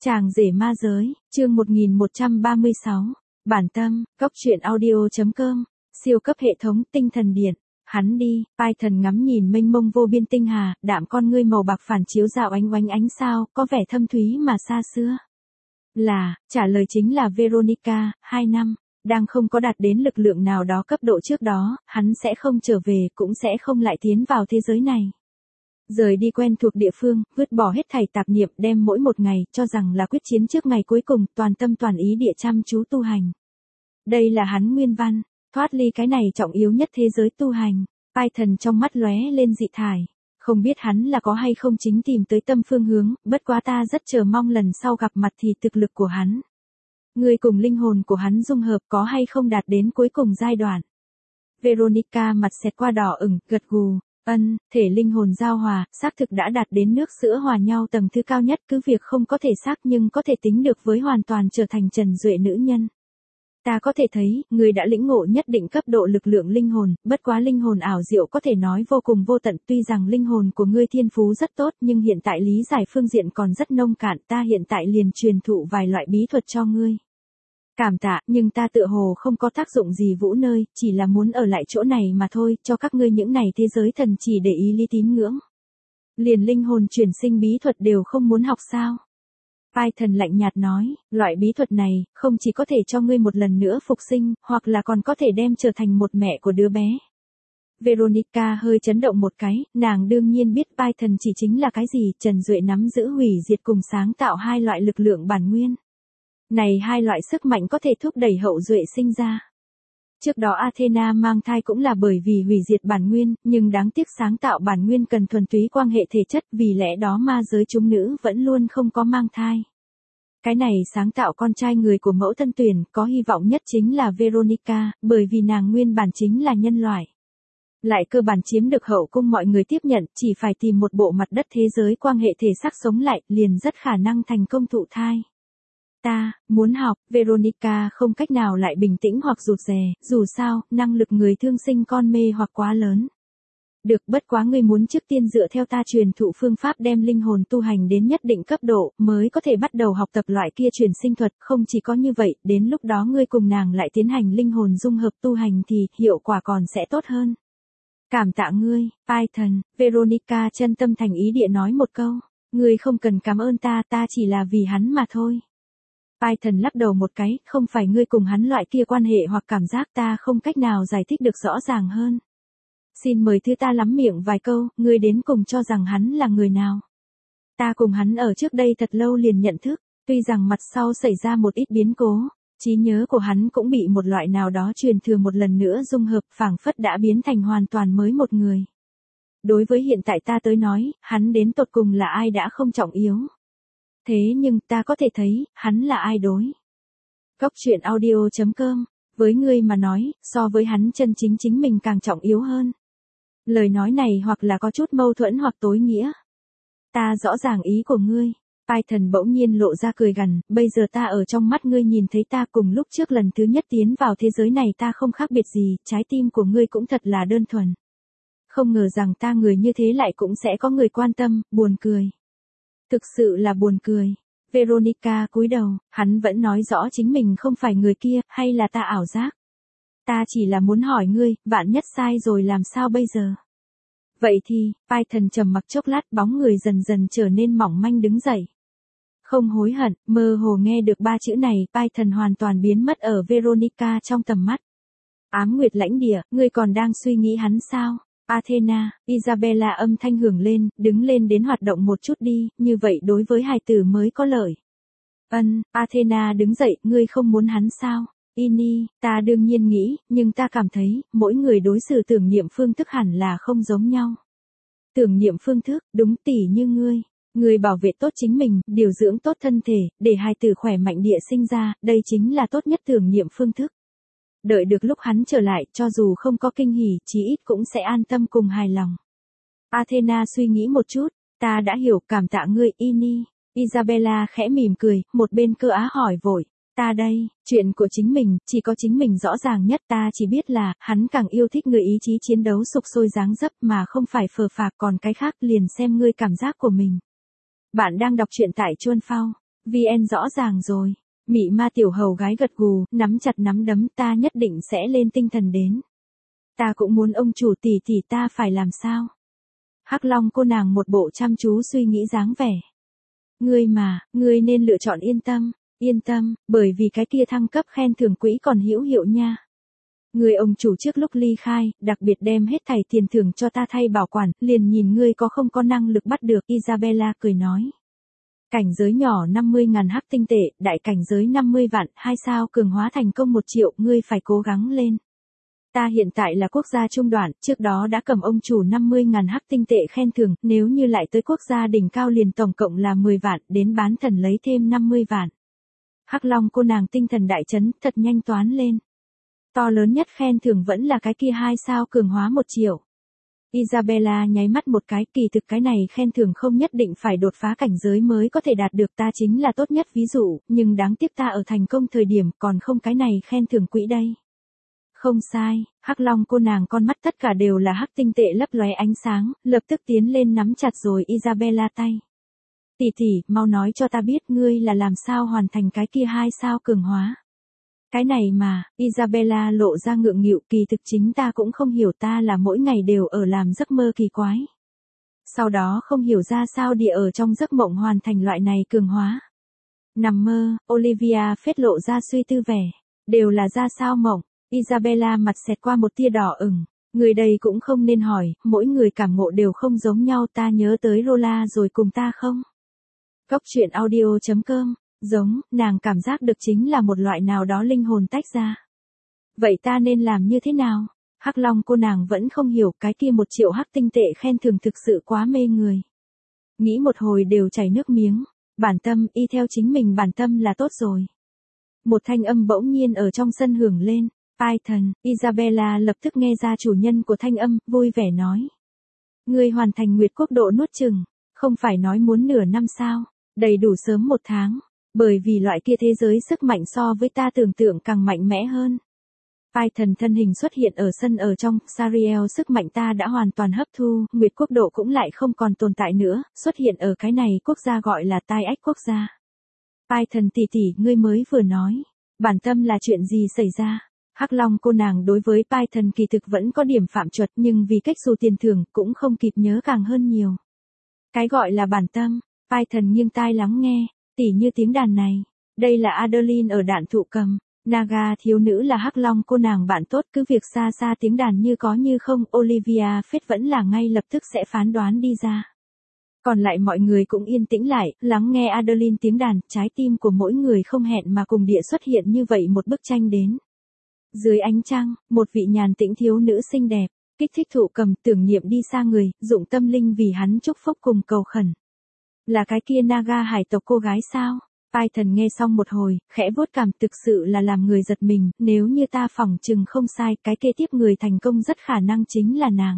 Chàng rể ma giới, chương 1136. Bản tâm, cốc truyện audio.com, siêu cấp hệ thống tinh thần điện. Hắn đi, Python ngắm nhìn mênh mông vô biên tinh hà, đạm con ngươi màu bạc phản chiếu rạo ánh oánh ánh sao, có vẻ thâm thúy mà xa xưa. Trả lời chính là Veronica, 2 năm, đang không có đạt đến lực lượng nào đó cấp độ trước đó, hắn sẽ không trở về, cũng sẽ không lại tiến vào thế giới này. Rời đi quen thuộc địa phương, vứt bỏ hết thảy tạp niệm, đem mỗi một ngày, cho rằng là quyết chiến trước ngày cuối cùng, toàn tâm toàn ý địa chăm chú tu hành. Đây là hắn nguyên văn, thoát ly cái này trọng yếu nhất thế giới tu hành. Python trong mắt lóe lên dị thải. Không biết hắn là có hay không chính tìm tới tâm phương hướng, bất quá ta rất chờ mong lần sau gặp mặt thì thực lực của hắn. Người cùng linh hồn của hắn dung hợp có hay không đạt đến cuối cùng giai đoạn. Veronica mặt xẹt qua đỏ ửng, gật gù. Thể linh hồn giao hòa, xác thực đã đạt đến nước sữa hòa nhau tầng thứ cao nhất, cứ việc không có thể xác nhưng có thể tính được với hoàn toàn trở thành trần duệ nữ nhân. Ta có thể thấy, người đã lĩnh ngộ nhất định cấp độ lực lượng linh hồn, bất quá linh hồn ảo diệu có thể nói vô cùng vô tận, tuy rằng linh hồn của ngươi thiên phú rất tốt nhưng hiện tại lý giải phương diện còn rất nông cạn, ta hiện tại liền truyền thụ vài loại bí thuật cho ngươi. Cảm tạ, nhưng ta tựa hồ không có tác dụng gì vũ nơi, chỉ là muốn ở lại chỗ này mà thôi, cho các ngươi những này thế giới thần chỉ để ý lý tín ngưỡng. Liền linh hồn chuyển sinh bí thuật đều không muốn học sao? Python lạnh nhạt nói, loại bí thuật này, không chỉ có thể cho ngươi một lần nữa phục sinh, hoặc là còn có thể đem trở thành một mẹ của đứa bé. Veronica hơi chấn động một cái, nàng đương nhiên biết Python chỉ chính là cái gì, Trần Duệ nắm giữ hủy diệt cùng sáng tạo hai loại lực lượng bản nguyên. Này hai loại sức mạnh có thể thúc đẩy hậu duệ sinh ra. Trước đó Athena mang thai cũng là bởi vì hủy diệt bản nguyên, nhưng đáng tiếc sáng tạo bản nguyên cần thuần túy quan hệ thể chất, vì lẽ đó ma giới chúng nữ vẫn luôn không có mang thai. Cái này sáng tạo con trai người của mẫu thân tuyển, có hy vọng nhất chính là Veronica, bởi vì nàng nguyên bản chính là nhân loại. Lại cơ bản chiếm được hậu cung mọi người tiếp nhận, chỉ phải tìm một bộ mặt đất thế giới quan hệ thể xác sống lại, liền rất khả năng thành công thụ thai. Ta, muốn học, Veronica không cách nào lại bình tĩnh hoặc rụt rè, dù sao, năng lực người thương sinh con mê hoặc quá lớn. Được, bất quá ngươi muốn trước tiên dựa theo ta truyền thụ phương pháp đem linh hồn tu hành đến nhất định cấp độ, mới có thể bắt đầu học tập loại kia truyền sinh thuật, không chỉ có như vậy, đến lúc đó ngươi cùng nàng lại tiến hành linh hồn dung hợp tu hành thì, hiệu quả còn sẽ tốt hơn. Cảm tạ ngươi, Python, Veronica chân tâm thành ý địa nói một câu, ngươi không cần cảm ơn ta, ta chỉ là vì hắn mà thôi. Python lắc đầu một cái, không phải ngươi cùng hắn loại kia quan hệ hoặc cảm giác, ta không cách nào giải thích được rõ ràng hơn. Xin mời thứ ta lắm miệng vài câu, ngươi đến cùng cho rằng hắn là người nào. Ta cùng hắn ở trước đây thật lâu liền nhận thức, tuy rằng mặt sau xảy ra một ít biến cố, trí nhớ của hắn cũng bị một loại nào đó truyền thừa một lần nữa dung hợp, phảng phất đã biến thành hoàn toàn mới một người. Đối với hiện tại ta tới nói, hắn đến tột cùng là ai đã không trọng yếu. Thế nhưng ta có thể thấy, hắn là ai đối. Cốc truyện audio.com, với ngươi mà nói, so với hắn chân chính chính mình càng trọng yếu hơn. Lời nói này hoặc là có chút mâu thuẫn hoặc tối nghĩa. Ta rõ ràng ý của ngươi. Python bỗng nhiên lộ ra cười gằn, bây giờ ta ở trong mắt ngươi nhìn thấy ta cùng lúc trước lần thứ nhất tiến vào thế giới này ta không khác biệt gì, trái tim của ngươi cũng thật là đơn thuần. Không ngờ rằng ta người như thế lại cũng sẽ có người quan tâm, buồn cười. Thực sự là buồn cười. Veronica cúi đầu, hắn vẫn nói rõ chính mình không phải người kia, hay là ta ảo giác. Ta chỉ là muốn hỏi ngươi, vạn nhất sai rồi làm sao bây giờ? Vậy thì, Python trầm mặc chốc lát, bóng người dần dần trở nên mỏng manh đứng dậy. Không hối hận, mơ hồ nghe được ba chữ này, Python hoàn toàn biến mất ở Veronica trong tầm mắt. Ám Nguyệt lãnh địa, ngươi còn đang suy nghĩ hắn sao? Athena, Isabella âm thanh hưởng lên, đứng lên đến hoạt động một chút đi, như vậy đối với hài tử mới có lợi. Athena đứng dậy, ngươi không muốn hắn sao? Ini, ta đương nhiên nghĩ, nhưng ta cảm thấy, mỗi người đối xử tưởng niệm phương thức hẳn là không giống nhau. Tưởng niệm phương thức, đúng tỉ như ngươi bảo vệ tốt chính mình, điều dưỡng tốt thân thể, để hài tử khỏe mạnh địa sinh ra, đây chính là tốt nhất tưởng niệm phương thức. Đợi được lúc hắn trở lại, cho dù không có kinh hỉ, chí ít cũng sẽ an tâm cùng hài lòng. Athena suy nghĩ một chút, ta đã hiểu, cảm tạ ngươi, Ini. Isabella khẽ mỉm cười, một bên Cơ Á hỏi vội, ta đây, chuyện của chính mình, chỉ có chính mình rõ ràng nhất, ta chỉ biết là, hắn càng yêu thích người ý chí chiến đấu sục sôi dáng dấp mà không phải phờ phạc, còn cái khác liền xem ngươi cảm giác của mình. Bạn đang đọc truyện tại Chuan Phao. VN rõ ràng rồi. Mị ma tiểu hầu gái gật gù, nắm chặt nắm đấm, ta nhất định sẽ lên tinh thần đến. Ta cũng muốn ông chủ tỷ tỷ, ta phải làm sao? Hắc Long cô nàng một bộ chăm chú suy nghĩ dáng vẻ. Ngươi nên lựa chọn yên tâm, bởi vì cái kia thăng cấp khen thưởng quỹ còn hữu hiệu nha. Ngươi ông chủ trước lúc ly khai, đặc biệt đem hết thảy tiền thưởng cho ta thay bảo quản, liền nhìn ngươi có không có năng lực bắt được. Isabella cười nói. Cảnh giới nhỏ 50.000 hắc tinh tệ, đại cảnh giới 50 vạn, 2 sao cường hóa thành công 1 triệu, ngươi phải cố gắng lên. Ta hiện tại là quốc gia trung đoạn, trước đó đã cầm ông chủ 50.000 hắc tinh tệ khen thưởng, nếu như lại tới quốc gia đỉnh cao liền tổng cộng là 10 vạn, đến bán thần lấy thêm 50 vạn. Hắc Long cô nàng tinh thần đại chấn, thật nhanh toán lên. To lớn nhất khen thưởng vẫn là cái kia 2 sao cường hóa 1 triệu. Isabella nháy mắt một cái, kỳ thực cái này khen thưởng không nhất định phải đột phá cảnh giới mới có thể đạt được, ta chính là tốt nhất ví dụ, nhưng đáng tiếc ta ở thành công thời điểm còn không cái này khen thưởng quỹ đây. Không sai, Hắc Long cô nàng con mắt tất cả đều là hắc tinh tệ lấp lóe ánh sáng, lập tức tiến lên nắm chặt rồi Isabella tay. Tỷ tỷ, mau nói cho ta biết ngươi là làm sao hoàn thành cái kia 2 sao cường hóa. Cái này mà, Isabella lộ ra ngượng nghịu, kỳ thực chính ta cũng không hiểu, ta là mỗi ngày đều ở làm giấc mơ kỳ quái. Sau đó không hiểu ra sao địa ở trong giấc mộng hoàn thành loại này cường hóa. Nằm mơ, Olivia phết lộ ra suy tư vẻ. Đều là ra sao mộng. Isabella mặt xẹt qua một tia đỏ ửng. Người đây cũng không nên hỏi, mỗi người cảm ngộ đều không giống nhau, ta nhớ tới Rola rồi cùng ta không? Cốc truyện audio.com. Giống, nàng cảm giác được chính là một loại nào đó linh hồn tách ra. Vậy ta nên làm như thế nào? Hắc Long cô nàng vẫn không hiểu, cái kia 1 triệu hắc tinh tệ khen thưởng thực sự quá mê người. Nghĩ một hồi đều chảy nước miếng. Bản tâm, y theo chính mình bản tâm là tốt rồi. Một thanh âm bỗng nhiên ở trong sân hưởng lên. Python, Isabella lập tức nghe ra chủ nhân của thanh âm, vui vẻ nói. Ngươi hoàn thành Nguyệt Quốc độ nuốt chừng, không phải nói muốn nửa năm sao, đầy đủ sớm 1 tháng. Bởi vì loại kia thế giới sức mạnh so với ta tưởng tượng càng mạnh mẽ hơn. Python thân hình xuất hiện ở sân ở trong, Sariel sức mạnh ta đã hoàn toàn hấp thu, Nguyệt Quốc độ cũng lại không còn tồn tại nữa, xuất hiện ở cái này quốc gia gọi là tai ách quốc gia. Python tỷ tỷ, ngươi mới vừa nói, bản tâm là chuyện gì xảy ra? Hắc Long cô nàng đối với Python kỳ thực vẫn có điểm phạm chuẩn, nhưng vì cách xù tiền thưởng cũng không kịp nhớ càng hơn nhiều. Cái gọi là bản tâm, Python nghiêng tai lắng nghe. Tỉ như tiếng đàn này, đây là Adeline ở đạn thụ cầm, Naga thiếu nữ là Hắc Long cô nàng bạn tốt, cứ việc xa xa tiếng đàn như có như không, Olivia phết vẫn là ngay lập tức sẽ phán đoán đi ra. Còn lại mọi người cũng yên tĩnh lại, lắng nghe Adeline tiếng đàn, trái tim của mỗi người không hẹn mà cùng địa xuất hiện như vậy một bức tranh đến. Dưới ánh trăng, một vị nhàn tĩnh thiếu nữ xinh đẹp, kích thích thụ cầm tưởng niệm đi xa người, dụng tâm linh vì hắn chúc phúc cùng cầu khẩn. Là cái kia Naga hải tộc cô gái sao? Python nghe xong một hồi, khẽ vuốt cảm, thực sự là làm người giật mình, nếu như ta phỏng chừng không sai, cái kế tiếp người thành công rất khả năng chính là nàng.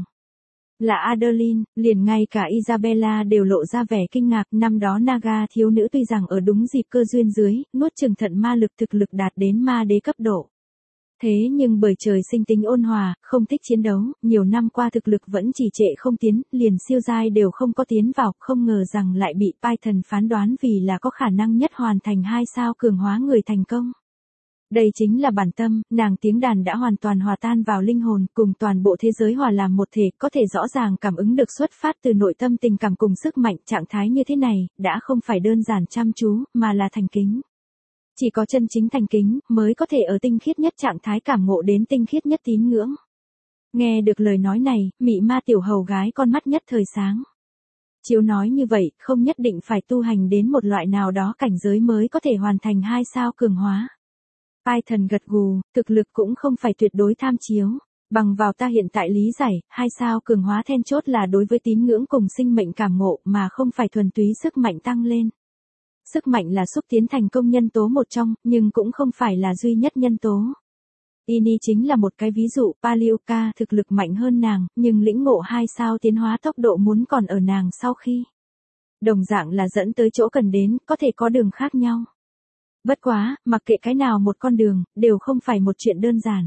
Là Adeline, liền ngay cả Isabella đều lộ ra vẻ kinh ngạc, năm đó Naga thiếu nữ tuy rằng ở đúng dịp cơ duyên dưới, nuốt chừng thận ma lực thực lực đạt đến ma đế cấp độ. Thế nhưng bởi trời sinh tính ôn hòa, không thích chiến đấu, nhiều năm qua thực lực vẫn chỉ trệ không tiến, liền siêu giai đều không có tiến vào, không ngờ rằng lại bị Python phán đoán vì là có khả năng nhất hoàn thành 2 sao cường hóa người thành công. Đây chính là bản tâm, nàng tiếng đàn đã hoàn toàn hòa tan vào linh hồn, cùng toàn bộ thế giới hòa làm một thể, có thể rõ ràng cảm ứng được xuất phát từ nội tâm tình cảm cùng sức mạnh, trạng thái như thế này, đã không phải đơn giản chăm chú, mà là thành kính. Chỉ có chân chính thành kính, mới có thể ở tinh khiết nhất trạng thái cảm ngộ đến tinh khiết nhất tín ngưỡng. Nghe được lời nói này, mị ma tiểu hầu gái con mắt nhất thời sáng. Chiếu nói như vậy, không nhất định phải tu hành đến một loại nào đó cảnh giới mới có thể hoàn thành 2 sao cường hóa. Python gật gù, thực lực cũng không phải tuyệt đối tham chiếu. Bằng vào ta hiện tại lý giải, 2 sao cường hóa then chốt là đối với tín ngưỡng cùng sinh mệnh cảm ngộ mà không phải thuần túy sức mạnh tăng lên. Sức mạnh là xúc tiến thành công nhân tố một trong, nhưng cũng không phải là duy nhất nhân tố. Ini chính là một cái ví dụ, Palioka thực lực mạnh hơn nàng, nhưng lĩnh ngộ 2 sao tiến hóa tốc độ muốn còn ở nàng sau khi. Đồng dạng là dẫn tới chỗ cần đến, có thể có đường khác nhau. Bất quá, mặc kệ cái nào một con đường, đều không phải một chuyện đơn giản.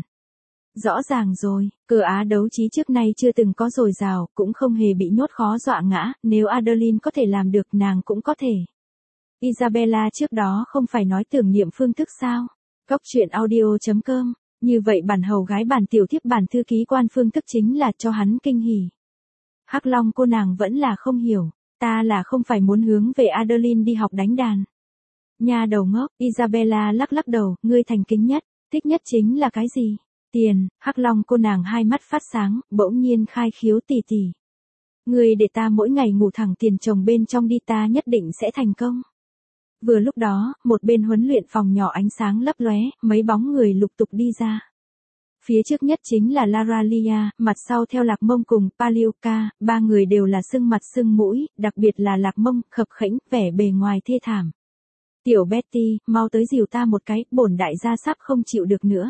Rõ ràng rồi, cờ Á đấu trí trước nay chưa từng có dồi dào, cũng không hề bị nhốt khó dọa ngã, nếu Adeline có thể làm được nàng cũng có thể. Isabella trước đó không phải nói tưởng niệm phương thức sao? Cốc truyện audio.com, như vậy bản hầu gái bản tiểu thiếp bản thư ký quan phương thức chính là cho hắn kinh hỉ. Hắc Long cô nàng vẫn là không hiểu, ta là không phải muốn hướng về Adeline đi học đánh đàn. Nha đầu ngốc, Isabella lắc lắc đầu, ngươi thành kính nhất, thích nhất chính là cái gì? Tiền. Hắc Long cô nàng hai mắt phát sáng, bỗng nhiên khai khiếu tỷ tỷ. Ngươi để ta mỗi ngày ngủ thẳng tiền chồng bên trong đi, ta nhất định sẽ thành công. Vừa lúc đó, một bên huấn luyện phòng nhỏ ánh sáng lấp lóe, mấy bóng người lục tục đi ra. Phía trước nhất chính là Lara Lia, mặt sau theo Lạc Mông cùng Palioka, ba người đều là sưng mặt sưng mũi, đặc biệt là Lạc Mông, khập khẽnh, vẻ bề ngoài thê thảm. Tiểu Betty, mau tới dìu ta một cái, bổn đại gia sắp không chịu được nữa.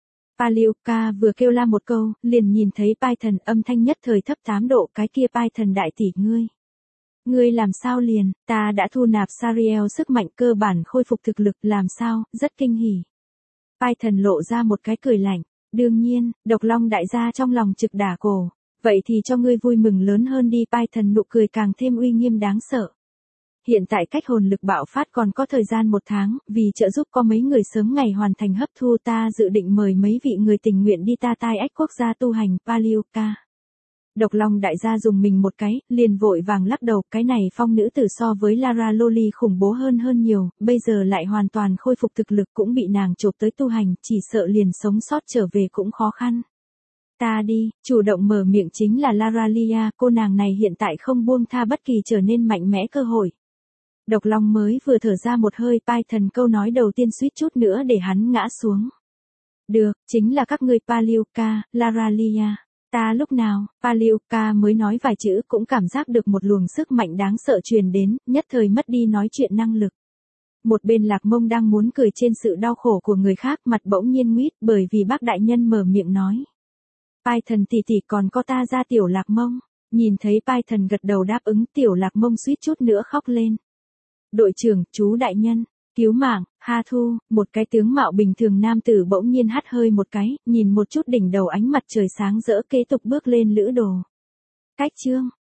Palioka vừa kêu la một câu, liền nhìn thấy Python, âm thanh nhất thời thấp 8 độ, cái kia Python đại tỷ ngươi. Ngươi làm sao liền, ta đã thu nạp Sariel sức mạnh cơ bản khôi phục thực lực, làm sao, rất kinh hỉ. Python lộ ra một cái cười lạnh, đương nhiên, Độc Long đại gia trong lòng trực đả cổ, vậy thì cho ngươi vui mừng lớn hơn đi. Python nụ cười càng thêm uy nghiêm đáng sợ. Hiện tại cách hồn lực bạo phát còn có thời gian 1 tháng, vì trợ giúp có mấy người sớm ngày hoàn thành hấp thu, ta dự định mời mấy vị người tình nguyện đi ta tai ách quốc gia tu hành. Palioka. Độc Long đại gia dùng mình một cái, liền vội vàng lắc đầu, cái này phong nữ tử so với Lara Loli khủng bố hơn nhiều, bây giờ lại hoàn toàn khôi phục thực lực cũng bị nàng chộp tới tu hành, chỉ sợ liền sống sót trở về cũng khó khăn. Ta đi, chủ động mở miệng chính là Lara Lia, cô nàng này hiện tại không buông tha bất kỳ trở nên mạnh mẽ cơ hội. Độc Long mới vừa thở ra một hơi, Python câu nói đầu tiên suýt chút nữa để hắn ngã xuống. Được, chính là các ngươi Palioka, Lara Lia. Ta lúc nào, Palioka mới nói vài chữ cũng cảm giác được một luồng sức mạnh đáng sợ truyền đến, nhất thời mất đi nói chuyện năng lực. Một bên Lạc Mông đang muốn cười trên sự đau khổ của người khác, mặt bỗng nhiên nguýt bởi vì bác đại nhân mở miệng nói. Python tỷ tỷ, còn có ta ra. Tiểu Lạc Mông, nhìn thấy Python gật đầu đáp ứng, Tiểu Lạc Mông suýt chút nữa khóc lên. Đội trưởng, chú đại nhân, cứu mạng, Ha Thu, một cái tướng mạo bình thường nam tử bỗng nhiên hắt hơi một cái, nhìn một chút đỉnh đầu ánh mặt trời sáng rỡ, kế tục bước lên lữ đồ. Cách chương